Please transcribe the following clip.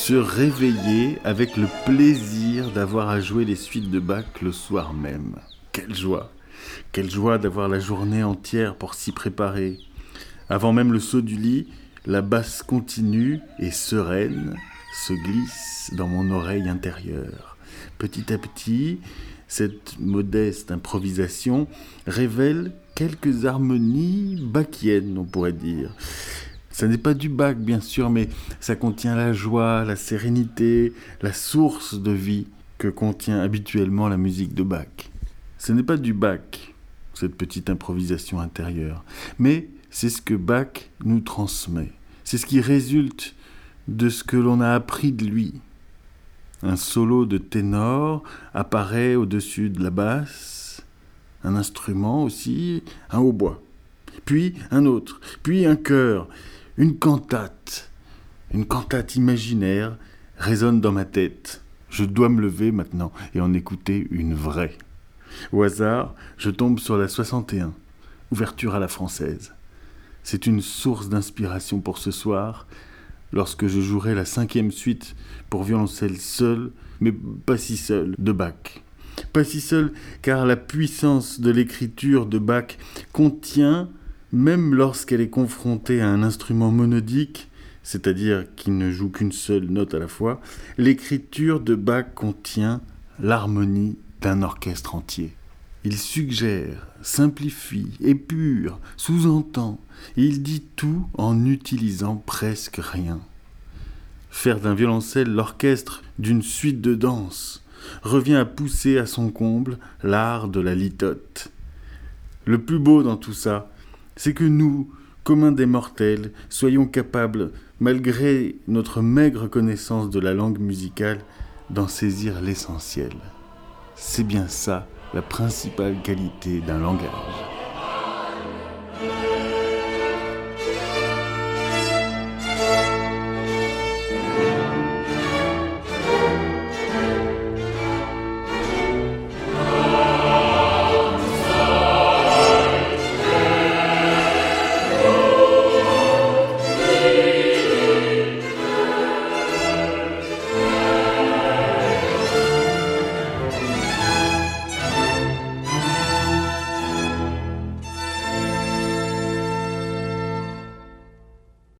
se réveiller avec le plaisir d'avoir à jouer les suites de Bach le soir même. Quelle joie! Quelle joie d'avoir la journée entière pour s'y préparer. Avant même le saut du lit, la basse continue et sereine se glisse dans mon oreille intérieure. Petit à petit, cette modeste improvisation révèle quelques harmonies bachiennes, on pourrait dire. Ça n'est pas du Bach, bien sûr, mais ça contient la joie, la sérénité, la source de vie que contient habituellement la musique de Bach. Ce n'est pas du Bach, cette petite improvisation intérieure, mais c'est ce que Bach nous transmet. C'est ce qui résulte de ce que l'on a appris de lui. Un solo de ténor apparaît au-dessus de la basse, un instrument aussi, un hautbois, puis un autre, puis un chœur, une cantate imaginaire résonne dans ma tête. Je dois me lever maintenant et en écouter une vraie. Au hasard, je tombe sur la 61, ouverture à la française. C'est une source d'inspiration pour ce soir, lorsque je jouerai la 5e suite pour violoncelle seul, mais pas si seul, de Bach. Pas si seul, car la puissance de l'écriture de Bach contient, même lorsqu'elle est confrontée à un instrument monodique, c'est-à-dire qui ne joue qu'une seule note à la fois, l'écriture de Bach contient l'harmonie d'un orchestre entier. Il suggère, simplifie, épure, sous-entend, et il dit tout en utilisant presque rien. Faire d'un violoncelle l'orchestre d'une suite de danse revient à pousser à son comble l'art de la litote. Le plus beau dans tout ça, c'est que nous, communs des mortels, soyons capables, malgré notre maigre connaissance de la langue musicale, d'en saisir l'essentiel. C'est bien ça, la principale qualité d'un langage.